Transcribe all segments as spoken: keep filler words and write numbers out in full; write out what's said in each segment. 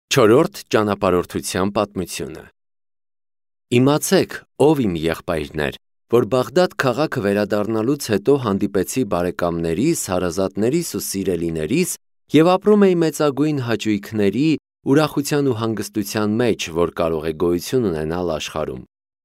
Չորրորդ ճանապարհորդության պատմությունը։ Իմացեք, ով իմ եղբայրներ, որ Բաղդադ քաղաքը վերադառնալուց հետո հանդիպեցի բարեկամներիս, հարազատներիս ու սիրելիներիս և ապրում էի մեծագույն հաճույքների, ուրախության ու հանգստության մեջ, որ կարող է գոյություն ունենալ աշխարհում։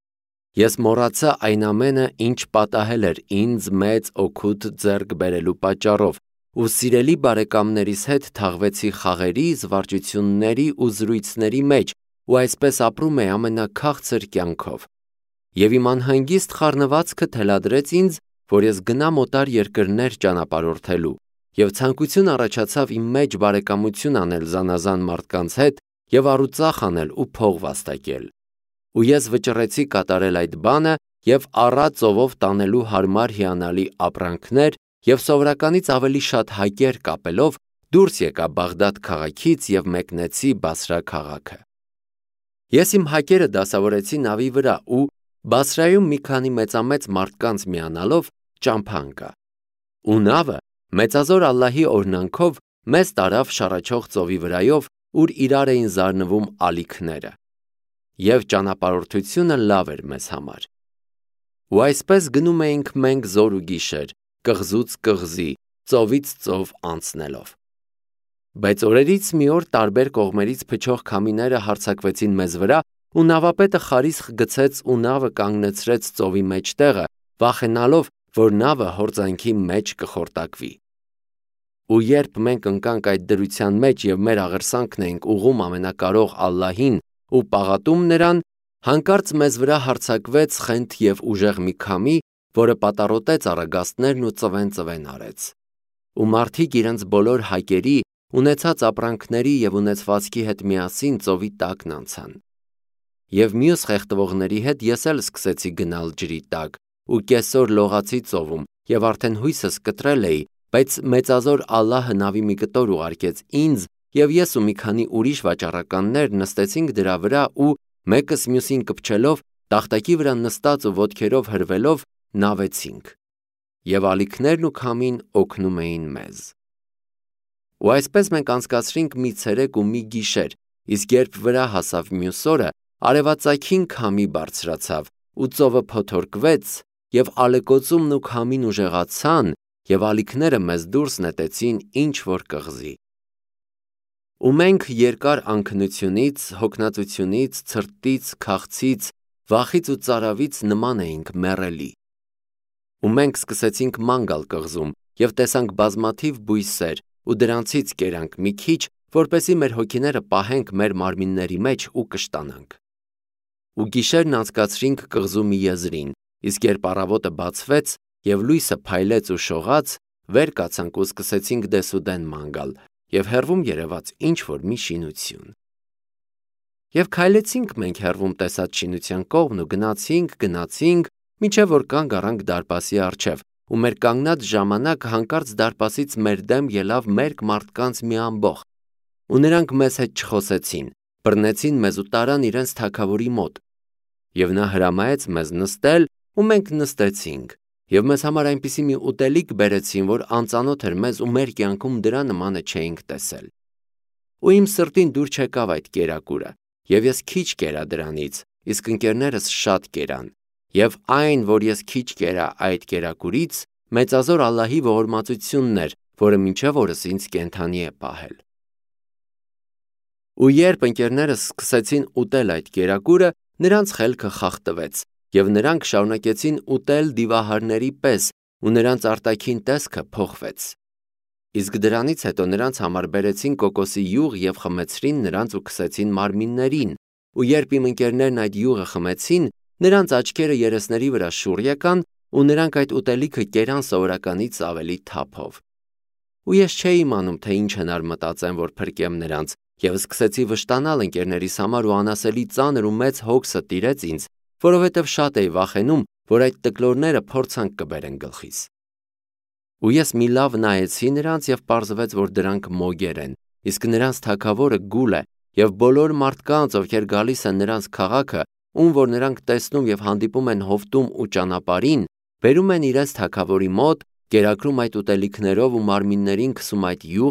Ես մոռացա այն ամենը, ինչ պատահել էր ինձ մեծ օգուտ ձեռք բերելու պատճառով ու սիրելի բարեկամներիս հետ թաղվեցի խաղերի, զվարճությունների ու զրույցների մեջ ու այսպես ապրում էի ամենաքաղցր կյանքով։ Եվ իմ անհանգիստ խառնվածքը թելադրեց ինձ, որ ես գնամ օտար երկրներ ճանապարհորդելու, և ցանկություն առաջացավ իմ մեջ բարեկամություն անել զանազան մարդկանց հետ և առուծախ անել ու փող վաստակել։ Ու ես վճռեցի կատարել այդ բանը և առատ ծովով տանելու հարմար հիանալի ապրանքներ և սովորականից ավելի շատ հակեր կապելով դուրս եկա Բաղդադ քաղաքից և մեկնեցի Բասրա քաղաքը։ Ես իմ հակերը դասավորեցի նավի վրա ու Բասրայում մի քանի մեծամեծ մարդկանց միանալով ճամփա ընկա։ Ու նավը մեծազոր Ալլահի օրհնանքով մեզ տարավ շառաչող ծովի վրայով, ուր իրար էին զարնվում ալիքները։ Եվ ճանապարհորդությունը լավ էր մեզ համար։ Ու այսպես գնում էինք մենք զոր ու գիշեր, կղզուց կղզի, ծովից ծով անցնելով։ Բայց օրերից մի օր տարբեր կողմերից փչող քամիները հարձակվեցին մեզ վրա ու նավապետը խարիսխ գցեց ու նավը կանգնեցրեց ծովի մեջտեղը, վախենալով, որ նավը հորձանքի մեջ կխորտակվի։ Ու երբ մենք ընկանք այդ դրության մեջ և մեր աղերսանքն էինք ուղղում ամենակարող Ալլահին ու պաղատում նրան, հանկարծ մեզ վրա հարձակվեց խենթ և ուժեղ մի քամի, որը պատառոտեց առագաստներն ու ծվեն-ծվեն արեց։ Ու մարդիկ իրենց բոլոր հակերի, ունեցած ապրանքների և ունեցվածքի հետ միասին ծովի տակն անցան։ Եվ մյուս խեղդվողների հետ ես էլ սկսեցի գնալ ջրի տակ ու կեսօր լողացի ծովում և արդեն հույսս կտրել էի, բայց մեծազոր Ալլահը նավի մի կտոր ուղարկեց ինձ, և ես ու մի քանի ուրիշ վաճառականներ նստեցինք դրա վրա ու մեկս մյուսին կպչելով, տախտակի վրա նստած ու ոտքերով հրվելով նավեցինք։ Եվ ալիքներն ու քամին օգնում էին մեզ։ Ու այսպես մենք անցկացրինք մի ցերեկ ու մի գիշեր, իսկ երբ վրա հասավ մյուս օրը, արևածագին քամի բարձրացավ ու ծովը փոթորկվեց, և ալեկոծումն ու քամին ուժեղացան, և ալիքները մեզ դուրս նետեցին ինչ-որ կղզի։ Ու մենք երկար անքնությունից, հոգնածությունից, ցրտից, քաղցից, վախից ու ծարավից նման էինք մեռելի։ Ու մենք սկսեցինք ման գալ կղզում և տեսանք բազմաթիվ բույսեր ու դրանցից կերանք մի քիչ, որպեսզի մեր հոգիները պահենք մեր մարմինների մեջ ու կշտանանք։ Ու գիշերն անցկացրինք կղզու մի եզրին, իսկ երբ առավոտը բացվեց և լույսը փայլեց ու շողաց, վեր կացանք ու սկսեցինք դեսուդեն ման գալ, և հեռվում երևաց ինչ-որ մի շինություն։ Եվ քայլեցինք մենք հեռվում տեսած շինության կողմն ու գնացինք, գնացինք, մինչև որ կանգ առանք դարպասի առջև, ու մեր կանգնած ժամանակ հանկարծ դարպասից մեր դեմ ելավ մերկ մարդկանց մի ամբոխ, ու նրանք մեզ հետ չխոսեցին, բռնեցին մեզ ու տարան իրենց թագավորի մոտ։ Եվ նա հրամայեց մեզ նստել, ու մենք նստեցինք, և մեզ համար այնպիսի մի ուտելիք բերեցին, որ անծանոթ էր մեզ ու մեր կյանքում դրա նմանը չէինք տեսել։ Ու իմ սրտին դուր չեկավ այդ կերակուրը, և ես քիչ կերա դրանից, իսկ ընկերներս շատ կերան, և այն, որ ես քիչ կերա այդ կերակուրից, մեծազոր Ալլահի ողորմածությունն էր, որը մինչև օրս ինձ կենդանի է պահել։ Ու երբ ընկերներս սկսեցին ուտել այդ կերակուրը, նրանց խելքը խախտվեց, և նրանք շարունակեցին ուտել դիվահարների պես, ու նրանց արտաքին տեսքը փոխվեց։ Իսկ դրանից հետո նրանց համար բերեցին կոկոսի յուղ և խմեցրին նրանց ու քսեցին մարմիններին, ու երբ իմ ընկերներն այդ յուղը խմեցին, նրանց աչքերը երեսների վրա շուռ եկան, ու նրանք այդ ուտելիքը կերան սովորականից ավելի թափով։ Ու ես չէի իմանում, թե ինչ հնար մտածեմ, որ փրկեմ նրանց, և սկսեցի վշտանալ ընկերներիս համար ու անասելի ծանր ու մեծ հոգսը տիրեց ինձ, որովհետև շատ էի վախենում, որ այդ տկլորները փորձանք կբերեն գլխիս։ Ու ես մի լավ նայեցի նրանց և պարզվեց, որ դրանք մոգեր են, իսկ նրանց թագավորը գուլ է, և բոլոր մարդկանց, ովքեր գալիս են նրանց քաղաքը, ում որ նրանք տեսնում և հանդիպում են հովտում ու ճանապարհին, բերում են իրենց թագավորի մոտ, կերակրում այդ ուտելիքներով ու մարմիններին քսում այդ յուղը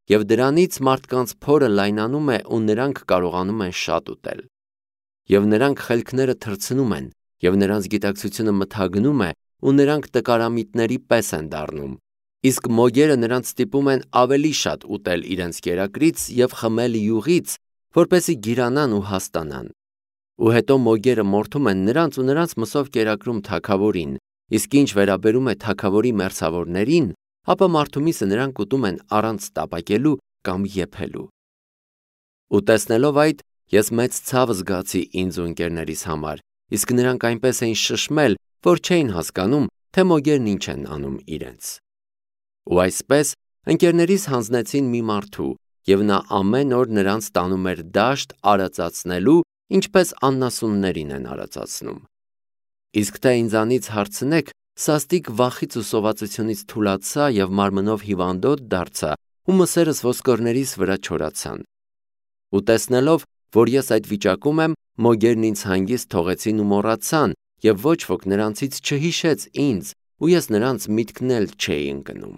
և դրանից մարդկանց փորը լայնանում է ու նրանք կարողանում են շատ ուտել։ Եվ նրանք խելքները թռցնում են, և նրանց գիտակցությունը մթագնում է, ու նրանք տկարամիտների պես են դառնում, իսկ մոգերը նրանց ստիպում են ավելի շատ ուտել իրենց կերակրից և խմել յուղից, որպեսզի գիրանան ու հաստանան։ Ու հետո մոգերը մորթում են նրանց ու նրանց մսով կերակրում թագավորին, իսկ ինչ վերաբերում է թագավորի մերձավորներին, ապա մարդումիսը նրանք ուտում են առանց տապակելու կամ եփելու։ Ու տեսնելով այդ, ես մեծ ցավ զգացի ինձ ու ընկերներիս համար, իսկ նրանք այնպես էին շշմել, որ չէին հասկանում, թե մոգերն ինչ են անում իրենց։ Ու այսպես ընկերներիս հանձնեցին մի մարդու, և նա ամեն օր նրանց տանում էր դաշտ արածացնելու, ինչպես աննասուններին են արածացնում։ Իսկ թե ինձանից հարցնեք, սաստիկ վախից ու սովածությունից թուլացա և մարմնով հիվանդոտ դարձա ու մսերս ոսկորներիս վրա չորացան։ Ու տեսնելով, որ ես այդ վիճակում եմ, մոգերն ինձ հանգիստ թողեցին ու մոռացան, և ոչ ոք նրանցից չհիշեց ինձ, ու ես նրանց միտքն էլ չէի ընկնում։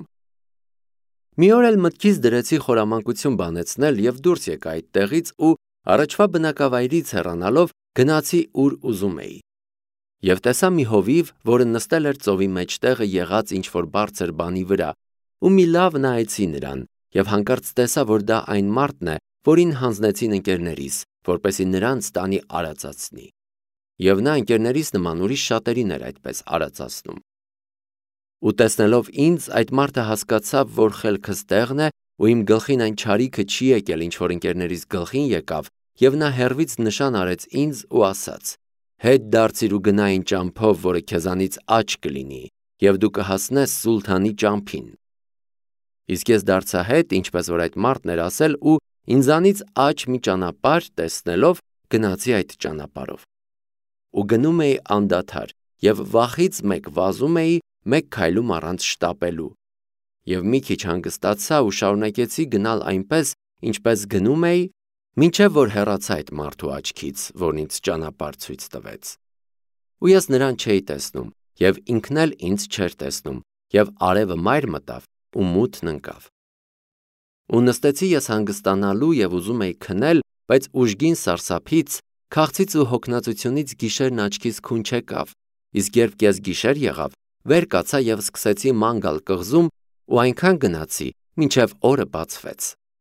Մի օր էլ մտքիս դրեցի խորամանկություն բանեցնել և դուրս եկա այդտեղից ու առաջվա բնակավայրից հեռանալով գնացի ուր ուզում էի։ Եվ տեսա մի հովիվ, որը նստել էր ծովի մեջտեղը եղած ինչ-որ բարձր բանի վրա, ու մի լավ նայեցի նրան, և հանկարծ տեսա, որ դա այն մարդն է, որին հանձնեցին ընկերներիս, որպեսզի նրանց տանի արածացնի։ Եվ նա ընկերներիս նման ուրիշ շատերին էր այդպես արածացնում։ Ու տեսնելով ինձ, այդ մարդը հասկացավ, որ խելքս տեղն է, ու իմ գլխին այն չարիքը չի եկել, ինչ որ ընկերներիս գլխին եկավ, և նա հեռվից նշան արեց ինձ ու ասաց. «Հետ դարձիր ու գնա այն ճամփով, որը քեզանից աջ կլինի, և դու կհասնես սուլթանի ճամփին»։ Իսկ ես դարձա հետ, ինչպես որ այդ մարդն էր ասել, ու ինձանից աջ մի ճանապարհ տեսնելով գնացի այդ ճանապարհով։ Ու գնում էի անդադար, և վախից մեկ վազում էի, մեկ քայլում առանց շտապելու։ Եվ մի քիչ հանգստացա ու շարունակեցի գնալ այնպես, ինչպես գնում էի, մինչև որ հեռացա այդ մարդու աչքից, որն ինձ ճանապարհ ցույց տվեց։ Ու ես նրան չէի տեսնում, և ինքն էլ ինձ չէր տեսնում, և արևը մայր մտավ, ու մութն ընկավ։ Ու նստեցի ես հանգստանալու և ուզում էի քնել, բայց ուժգին սարսափից, քաղցից ու հոգնածությունից գիշերն աչքիս քուն չեկավ, իսկ երբ կեսգիշեր եղավ, վեր կացա և սկսեցի ման գալ կղզում, ու այնքան գնացի, մինչև օրը բացվեց։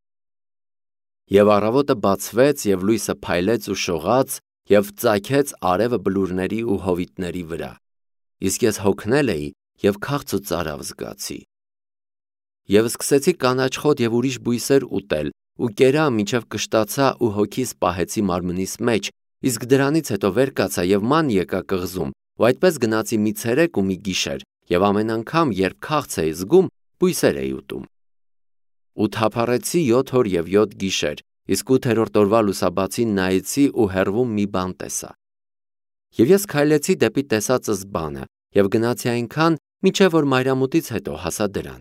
Եվ առավոտը բացվեց, և լույսը փայլեց ու շողաց, և ծագեց արևը բլուրների ու հովիտների վրա, իսկ ես հոգնել էի և քաղց ու ծարավ զգացի։ Եվ սկսեցի կանաչ խոտ և ուրիշ բույսեր ուտել, ու կերա, մինչև կշտացա ու հոգիս պահեցի մարմնիս մեջ, իսկ դրանից հետո վեր կացա և ման եկա կղզում, ու այդպես գնացի մի ցերեկ ու մի գիշեր, և ամեն անգամ, երբ քաղց էի զգում, բույսեր էի ուտում։ Ու թափառեցի յոթ օր և յոթ գիշեր, իսկ ութերորդ օրվա լուսաբացին նայեցի ու հեռվում մի բան տեսա։ Եվ ես քայլեցի դեպի տեսածս բանը, և գնացի այնքան, մինչև որ մայրամուտից հետո հասա դրան։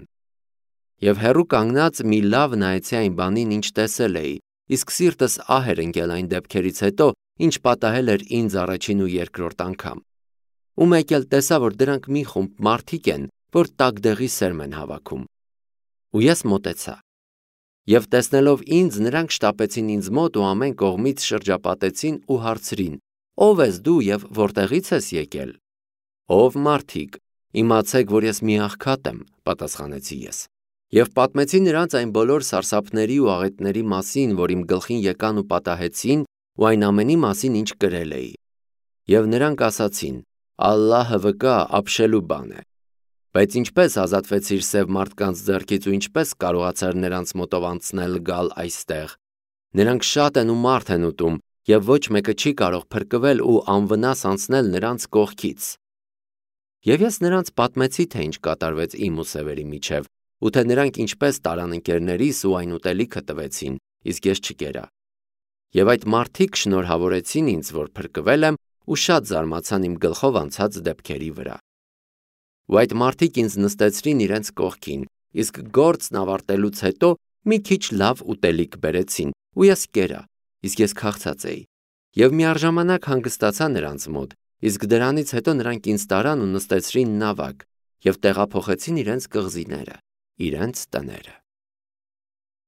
Եվ հեռու կանգնած մի լավ նայեցի այն բանին, ինչ տեսել էի, իսկ սիրտս ահ էր ընկել այն դեպքերից հետո, ինչ պատահել էր ինձ առաջին ու երկրորդ անգամ։ Ու մեկ էլ տեսա, որ դրանք մի խումբ մարդիկ են, որ տակդեղի սերմ են հավաքում։ Ու ես մոտեցա։ Եվ տեսնելով ինձ, նրանք շտապեցին ինձ մոտ ու ամեն կողմից շրջապատեցին ու հարցրին. «Ո՞վ ես դու և որտեղից ես եկել»։ «Ով մարդիկ, իմացեք, որ ես մի աղքատ եմ», պատասխանեցի ես։ Եվ պատմեցի նրանց այն բոլոր սարսափների ու աղետների մասին, որ իմ գլխին եկան ու պատահեցին, ու այն ամենի մասին, ինչ կրել էի։ Եվ նրանք ասացին. «Ալլահը վկա, ապշելու բան է»։ Բայց ինչպես ազատվեցիր սև մարդկանց ձեռքից ու ինչպես կարողացար նրանց մոտով անցնել գալ այստեղ։ Նրանք շատ են ու մարդ են ուտում, և ոչ մեկը չի կարող փրկվել ու անվնաս անցնել նրանց կողքից։ Եվ ես նրանց պատմեցի, թե ինչ կատարվեց իմ ու սևերի միջև, ու թե նրանք ինչպես տարան ընկերներիս ու այն ուտելիքը տվեցին, իսկ ես չկերա։ Եվ այդ մարդիկ շնորհավորեցին ինձ, որ փրկվել եմ, ու շատ զարմացան իմ գլխով անցած դեպքերի վրա։ Ու այդ մարդիկ ինձ նստեցրին իրենց կողքին, իսկ գործն ավարտելուց հետո մի քիչ լավ ուտելիք բերեցին, ու ես կերա, իսկ ես քաղցած էի։ Եվ միառժամանակ հանգստացա նրանց մոտ, իսկ դրանից հետո նրանք ինձ տարան ու նստեցրին նավակ և տեղափոխեցին իրենց կղզիները, իրենց տները։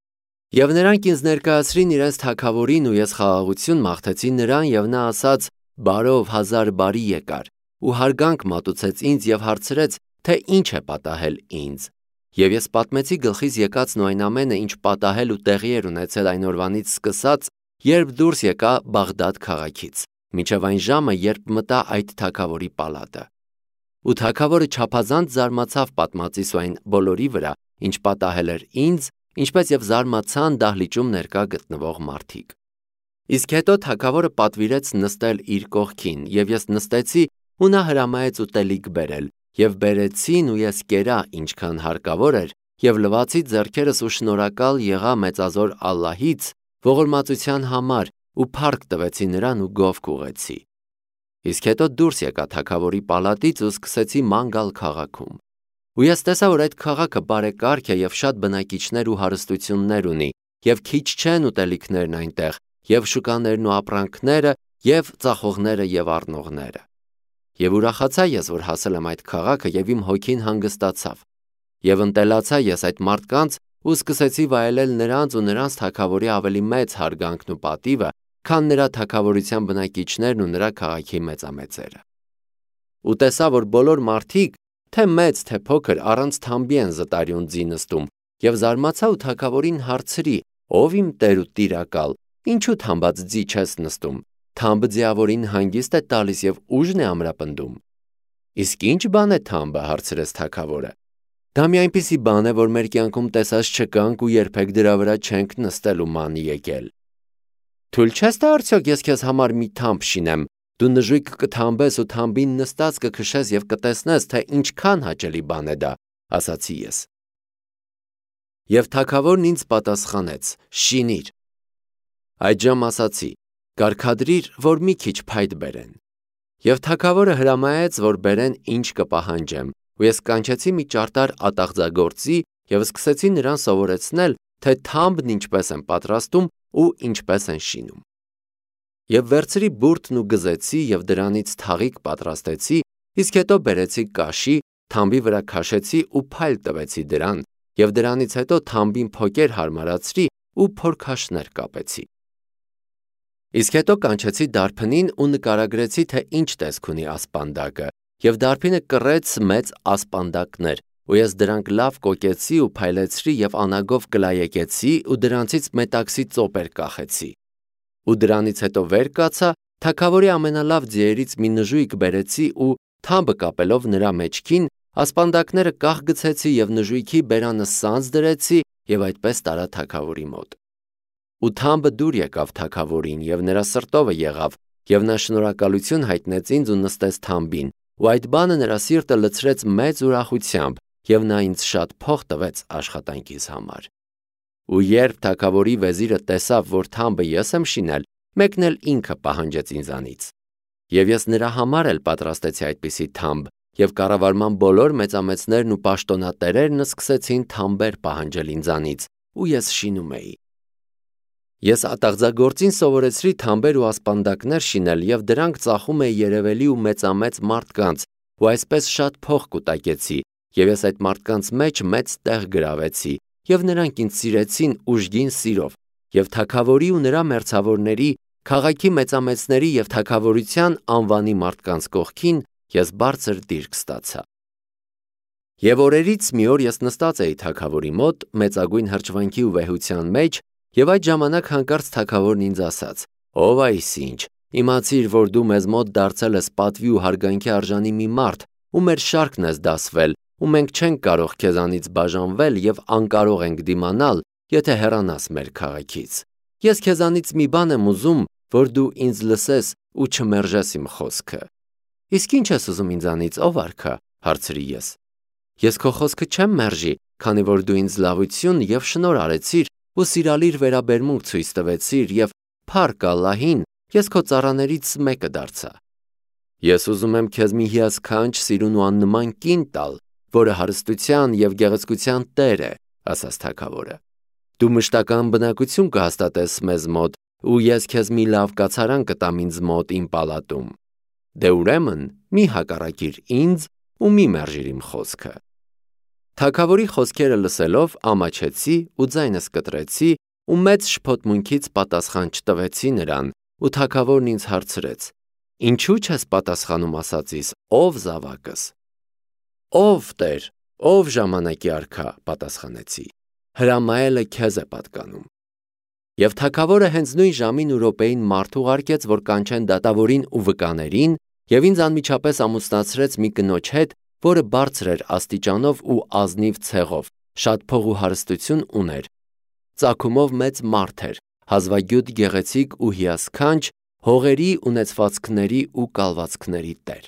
Եվ նրանք ինձ ներկայացրին իրենց թագավորին ու ես խաղաղություն մաղթեցի նրան և նա ասաց. «Բարով հազար բարի եկար» ու հարգանք մատուցեց ինձ և հարցրեց, թե ինչ է պատահել ինձ։ Եվ ես պատմեցի գլխիս եկածն ու այն ամենը, ինչ պատահել ու տեղի էր ունեցել այն օրվանից սկսած, երբ դուրս եկա Բաղդադ քաղաքից, մինչև այն ժամը, երբ մտա այդ թագավորի պալատը։ Ու թագավորը չափազանց զարմացավ պատմածիս ու այն բոլորի վրա, ինչ պատահել էր ինձ, ինչպես և զարմացան դահլիճում ներկա գտնվող մարդիկ։ Իսկ հետո թագավորը պատվիրեց նստել իր կողքին, և ես նստեցի, ու նա հրամայեց ուտելիք բերել, և բերեցին ու ես կերա ինչքան հարկավոր էր, և լվացի ձեռքերս ու շնորհակալ եղա մեծազոր Ալլահից ողորմածության համար ու փառք տվեցի նրան ու գովք ուղղեցի։ Իսկ հետո դուրս եկա թագավորի պալատից ու սկսեցի ման գալ քաղաքում։ Ու ես տեսա, որ այդ քաղաքը բարեկարգ է և շատ բնակիչներ ու հարստություններ ունի, և քիչ չեն ուտելիքներն այնտեղ, և շուկաներն ու ապրանքները, և ծախողները և առնողները։ Եվ ուրախացա ես, որ հասել եմ այդ քաղաքը, և իմ հոգին հանգստացավ։ Եվ ընտելացա ես այդ մարդկանց ու սկսեցի վայելել նրանց ու նրանց թագավորի ավելի մեծ հարգանքն ու պատիվը, քան նրա թագավորության բնակիչներն ու նրա քաղաքի մեծամեծերը։ Ու տեսա, որ բոլոր մարդիկ, թե մեծ, թե փոքր, առանց թամբի են զտարյուն ձի նստում, և զարմացա ու թագավորին հարցրի. «Ով իմ տեր ու տիրակալ, ինչու թամբած ձի չես նստում, թամբը ձիավորին հանգիստ է տալիս և ուժն է ամրապնդում»։ «Իսկ ի՞նչ բան է թամբը», հարցրեց թագավորը։ «Դա մի այնպիսի բան է, որ մեր կյանքում տեսած չկանք ու երբեք դրա վրա չենք նստել ու ման եկել»։ «Թույլ չես տա արդյոք ես քեզ համար մի թամբ շինեմ, դու նժույգ կթամբես ու թամբին նստած կքշես և կտեսնես, թե ինչքան հաճելի բան է դա», ասացի ես։ Եվ թագավորն ինձ պատասխանեց. «Շինիր»։ Այդժամ ասացի. «Կարգադրիր, որ մի քիչ փայտ բերեն»։ Եվ թագավորը հրամայեց, որ բերեն ինչ կպահանջեմ, ու ես կանչեցի մի ճարտար ատաղձագործի և սկսեցի նրան սովորեցնել, թե թամբն ինչպես են պատրաստում ու ինչպես են շինում։ Եվ վերցրի բուրդն ու գզեցի և դրանից թաղիկ պատրաստեցի, իսկ հետո բերեցի կաշի, թամբի վրա քաշեցի ու փայլ տվեցի դրան, և դրանից հետո թամբին փոկեր հարմարացրի ու փորքաշներ կապեցի։ Իսկ հետո կանչեցի դարբնին ու նկարագրեցի, թե ինչ տեսք ունի ասպանդակը, և դարբինը կռեց մեծ ասպանդակներ, ու ես դրանք լավ կոկեցի ու փայլեցրի և անագով կլայեկեցի ու դրանցից մետաքսի ծոպեր կախեցի։ Ու դրանից հետո վեր կացա, թագավորի ամենալավ ձիերից մի նժույգ բերեցի ու թամբը կապելով նրա մեջքին, ասպանդակները կախ գցեցի և նժույգի բերանը սանձ դրեցի և այդպես տարա թագավորի մոտ։ Ու թամբը դուր եկավ թագավորին, և նրա սրտովը եղավ, և նա շնորհակալություն հայտնեց ինձ ու նստեց թամբին, ու այդ բանը նրա սիրտը լցրեց մեծ ուրախությամբ, և նա ինձ շատ փող տվեց աշխատանքիս համար։ Ու երբ թագավորի վեզիրը տեսավ, որ թամբը ես եմ շինել, մեկն էլ ինքը պահանջեց ինձանից։ Եվ ես նրա համար էլ պատրաստեցի այդպիսի թամբ, և կառավարման բոլոր մեծամեծներն ու պաշտոնատերերն սկսեցին թամբեր պահանջել ինձանից, ու ես շինում էի։ Ես ատաղձագործին սովորեցրի թամբեր ու ասպանդակներ շինել, և դրանք ծախում էի երևելի ու մեծամեծ մարդկանց, ու այսպես շատ փող կուտակեցի, և ես այդ մարդկանց մեջ մեծ տեղ գրավեցի, և նրանք ինձ սիրեցին ուժգին սիրով, և թագավորի ու նրա մերձավորների, քաղաքի մեծամեծների և թագավորության անվանի մարդկանց կողքին ես բարձր դիրք ստացա։ Եվ օրերից մի օր ես նստած էի թագավորի մոտ, մեծագույն հրճվանքի ու վեհության մեջ, և այդ ժամանակ հանկարծ թագավորն ինձ ասաց. «Ո՛վ այսինչ, իմացիր, որ դու մեզ մոտ դարձել ես պատվի ու հարգանքի արժանի մի մարդ, ու մեր շարքն ես դասվել, ու մենք չենք կարող քեզանից բաժանվել և անկարող ենք դիմանալ, եթե հեռանաս մեր քաղաքից։ Ես քեզանից մի բան եմ ուզում, որ դու ինձ լսես ու չմերժես իմ խոսքը»։ «Իսկ ի՞նչ ես ուզում ինձանից, ով արքա», հարցրի ես։ «Ես քո խոսքը չեմ մերժի, քանի որ դու ինձ լավություն և շնորհ արեցիր ու սիրալիր վերաբերմունք ցույց տվեցիր, և փառք Ալլահին, ես քո ծառաներից մեկը դարձա»։ «Ես ուզում եմ քեզ մի հիասքանչ, սիրուն ու աննման կին տալ, որը հարստության և գեղեցկության տեր է», ասաց թագավորը։ «Դու մշտական բնակություն կհաստատես մեզ մոտ, ու ես քեզ մի լավ կացարան կտամ ինձ մոտ իմ պալատում։ Դե ուրեմն մի հակառակիր ինձ ու մի մերժիր իմ խոսքը»։ Թագավորի խոսքերը լսելով ամաչեցի ու ձայնս կտրեցի ու մեծ շփոթմունքից պատասխան չտվեցի նրան, ու թագավորն ինձ հարցրեց. «Ինչու չես պատասխանում ասածիս, ով զավակս»։ «Ով Տեր, ով ժամանակի արքա», պատասխանեցի, «հրամայելը քեզ է պատկանում»։ Եվ թագավորը հենց նույն ժամին ու րոպեին մարդ ուղարկեց, որ կանչեն դատավորին ու վկաներին, և ինձ անմիջապես ամուսնացրեց մի կնոջ հետ, որը բարձր էր աստիճանով ու ազնիվ ցեղով, շատ փող ու հարստություն ուներ, ծագումով մեծ մարդ էր, հազվագյուտ գեղեցիկ ու հիասքանչ, հողերի, ունեցվածքների ու կալվածքների տեր։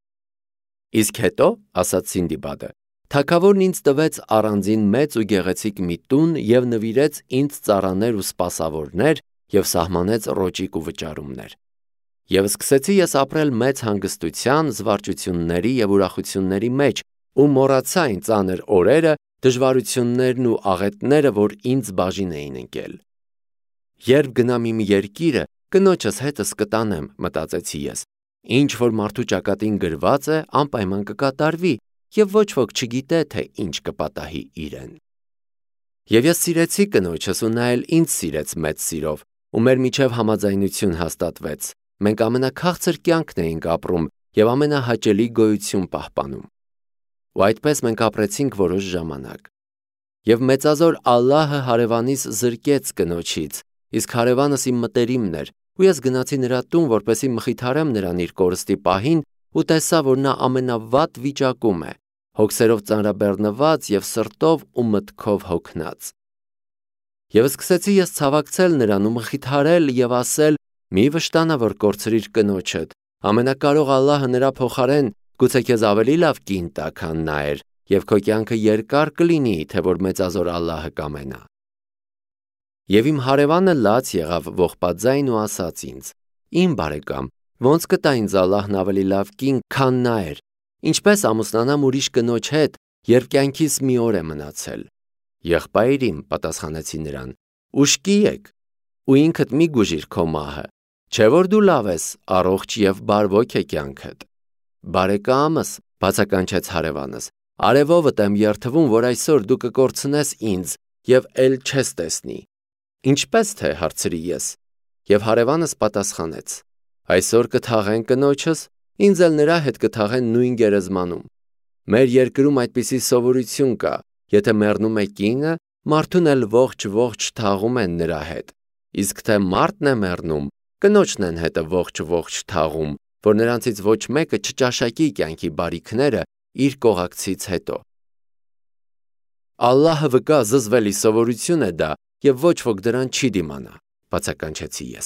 Իսկ հետո, ասաց Սինդիբադը, թագավորն ինձ տվեց առանձին մեծ ու գեղեցիկ մի տուն և նվիրեց ինձ ծառաներ ու սպասավորներ և սահմանեց ռոճիկ ու վճարումներ։ Եվ սկսեցի ես ապրել մեծ հանգստության, զվարճությունների և ուրախությունների մեջ ու մոռացա այն ծանր օրերը, դժվարություններն ու աղետները, որ ինձ բաժին էին ընկել։ Երբ գնամ իմ երկիրը, կնոջս հետս կտանեմ, մտածեցի ես, ինչ որ մարդու ճակատին գրված է, անպայման կկատարվի, և ոչ ոք չգիտե, թե ինչ կպատահի իրեն։ Եվ ես սիրեցի կնոջս ու նա էլ ինձ սիրեց մեծ սիրով, ու մեր միջև համաձայնություն հաստատվեց, մենք ամենաքաղցր կյանքն էինք ապրում և ամենահաճելի գոյություն պահպանում։ Ու այդպես մենք ապրեցինք որոշ ժամանակ։ Եվ մեծազոր Ալլահը հարևանիս զրկեց կնոջից, իսկ հարևանս իմ մտերիմն էր, ու ես գնացի նրա տուն, որպեսզի մխիթարեմ նրան իր կորստի պահին, ու տեսա, որ նա ամենավատ վիճակում է, հոգսերով ծանրաբեռնված և սրտով ու մտքով հոգնած։ Եվ սկսեցի ես ցավակցել նրան ու մխիթարել և ասել. «Մի վշտանա, որ կորցրիր կնոջդ, ամենակարող Ալլահը նրա փոխարեն գուցե քեզ ավելի լավ կին տա, քան նա էր, և քո կյանքը երկար կլինի, թե որ մեծազոր Ալլահը կամենա»։ Եվ իմ հարևանը լաց եղավ ողբաձայն ու ասաց ինձ. «Իմ բարեկամ, ո՞նց կտա ինձ Ալլահն ավելի լավ կին, քան նա էր, ինչպես ամուսնանամ ուրիշ կնոջ հետ, երբ կյանքիս մի օր է մնացել»։ «Եղբայր իմ», պատասխանեցի նրան, «ուշքի եք, ու ինքդ մի գուժիր քո մահը, չէ՞ որ դու լավ ես, առողջ և բարվոք է կյանքդ»։ «Բարեկամս», բացականչեց հարևանս, «արևովդ եմ երդվում, որ այսօր դու կկորցնես ինձ և էլ չես տեսնի»։ «Ինչպե՞ս թե», հարցրի ես, և հարևանս պատասխանեց. «Այսօր կթաղեն կնոջս, ինձ էլ նրա հետ կթաղեն նույն գերեզմանում։ Մեր երկրում այդպիսի սովորություն կա, եթե մեռնում է կինը, մարդուն էլ ողջ-ողջ թաղում են նրա հետ, իսկ թե մարդն է մեռնում, կնոջն են հետը ողջ-ողջ թաղում, որ նրանցից ոչ մեկը չճաշակի կյանքի բարիքները իր կողակցից հետո»։ «Ալլահը վկա, զզվելի սովորություն է դա, և ոչ ոք դրան չի դիմանա», բացականչեցի ես։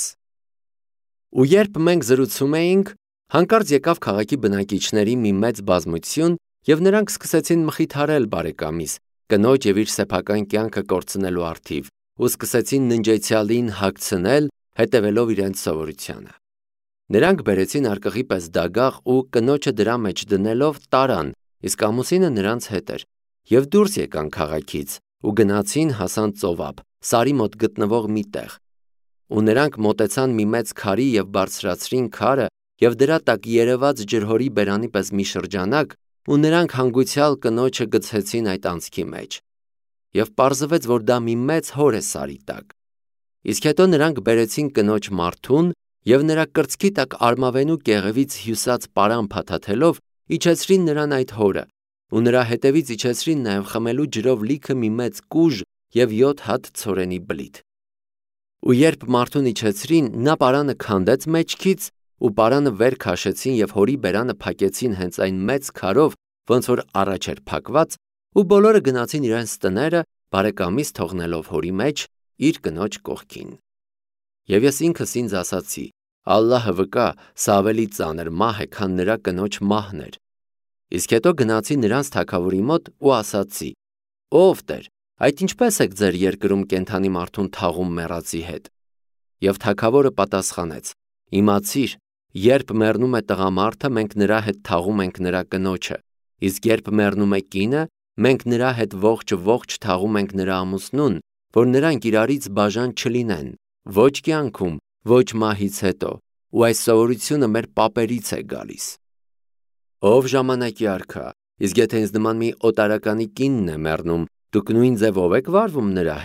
Ու երբ մենք զրուցում էինք, հանկարծ եկավ քաղաքի բնակիչների մի մեծ բազմություն, և նրանք սկսեցին մխիթարել բարեկամիս, կնոջ և իր սեփական կյանքը կորցնելու առթիվ, ու սկսեցին ննջեցյալին հագցնել, հետևելով իրենց սովորությանը։ Նրանք բերեցին արկղի պես դագաղ ու կնոջը դրա մեջ դնելով տարան, իսկ ամուսինը նրանց հետ էր, և դուրս եկան քաղաքից ու գնացին հասան ծովափ, սարի մոտ գտնվող մի տեղ։ Ու նրանք մոտեցան մի մեծ քարի և բարձրացրին քարը և դրա տակ երևաց ջրհորի բերանի պես մի շրջանակ, ու նրանք հանգուցյալ կնոջը գցեցին այդ անցքի մեջ։ Եվ պարզվեց, որ դա մի մեծ հոր է սարի տակ։ Իսկ հետո նրանք բերեցին կնոջ մարդուն և նրա կրծքի տակ արմավենու կեղևից հյուսած պարան փաթաթելով իջեցրին նրան այդ հորը, ու նրա հետևից իջեցրին նաև խմելու ջրով լիքը մի մեծ կուժ և յոթ հատ ցորենի բլիթ։ Ու երբ մարդուն իջեցրին, նա պարանը քանդեց մեջքից, ու պարանը վեր քաշեցին և հորի բերանը փակեցին հենց այն մեծ քարով, ոնց որ առաջ էր փակված, ու բոլորը գնացին իրենց տները, բարեկամիս թողնելով հորի մեջ իր կնոջ կողքին։ Եվ ես ինքս ինձ ասացի. «Ալլահը վկա, սա ավելի ծանր մահ է, քան նրա կնոջ մահն էր»։ Իսկ հետո գնացի նրանց թագավորի մոտ ու ասացի. «Ով Տեր, այդ ինչպե՞ս եք ձեր երկրում կենդանի մարդուն թաղում մեռածի հետ»։ Եվ թագավորը պատասխանեց. «Իմացիր, երբ մեռնում է տղամարդը, մենք նրա հետ թաղում ենք նրա կնոջը, իսկ երբ մեռնում է կինը, մենք նրա հետ ողջ-ողջ թաղում ենք նրա ամուսնուն, որ նրանք իրարից բաժան չլինեն, ոչ կյանքում, ոչ մահից հետո, ու այս սովորությունը մեր պապերից է գալիս»։ Ով ժամանակի արքա, իսկ եթե ինձ նման մի օտարականի կինն է մեռնում, դուք նույն ձևով եք վարվում նրա հետ,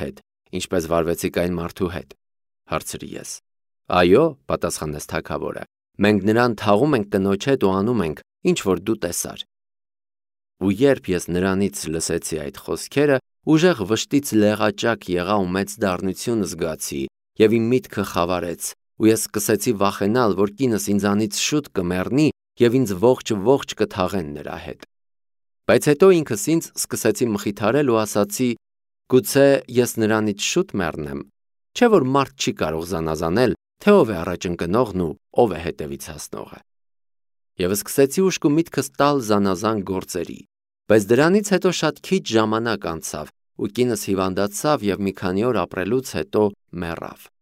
ինչպես վարվեցիք այն մարդու հետ, հարցրի ես։ Այո, պատասխանեց թագավորը, մենք նրան թաղում ենք կնոջ հետ ու անում ենք, ինչ որ դու տեսար։ Ու երբ ես նրանից լսեցի այդ խոսքերը, ուժեղ վշտից լեղաճակ եղա ու մեծ դառնություն զգացի, եւ իմ միտքը խավարեց, ու ես սկսեցի վախենալ, որ կինս ինձանից շուտ կմեռնի եւ ինձ ողջ-ողջ կթաղեն նրա հետ։ Բայց հետո ինքս ինձ սկսեցի մխիթարել ու ասացի. գուցե ես նրանից շուտ մեռնեմ, չէ՞ որ մարդ չի կարող զանազանել, թե ով է առաջ ընկնողն ու ով է հետևից հասնողը։ Եվ սկսեցի ուշք ու միտքս տալ զանազան գործերի, բայց դրանից հետո շատ քիչ ժամանակ անցավ, ու կինս հիվանդացավ եւ մի քանի օր ապրելուց հետո մեռավ։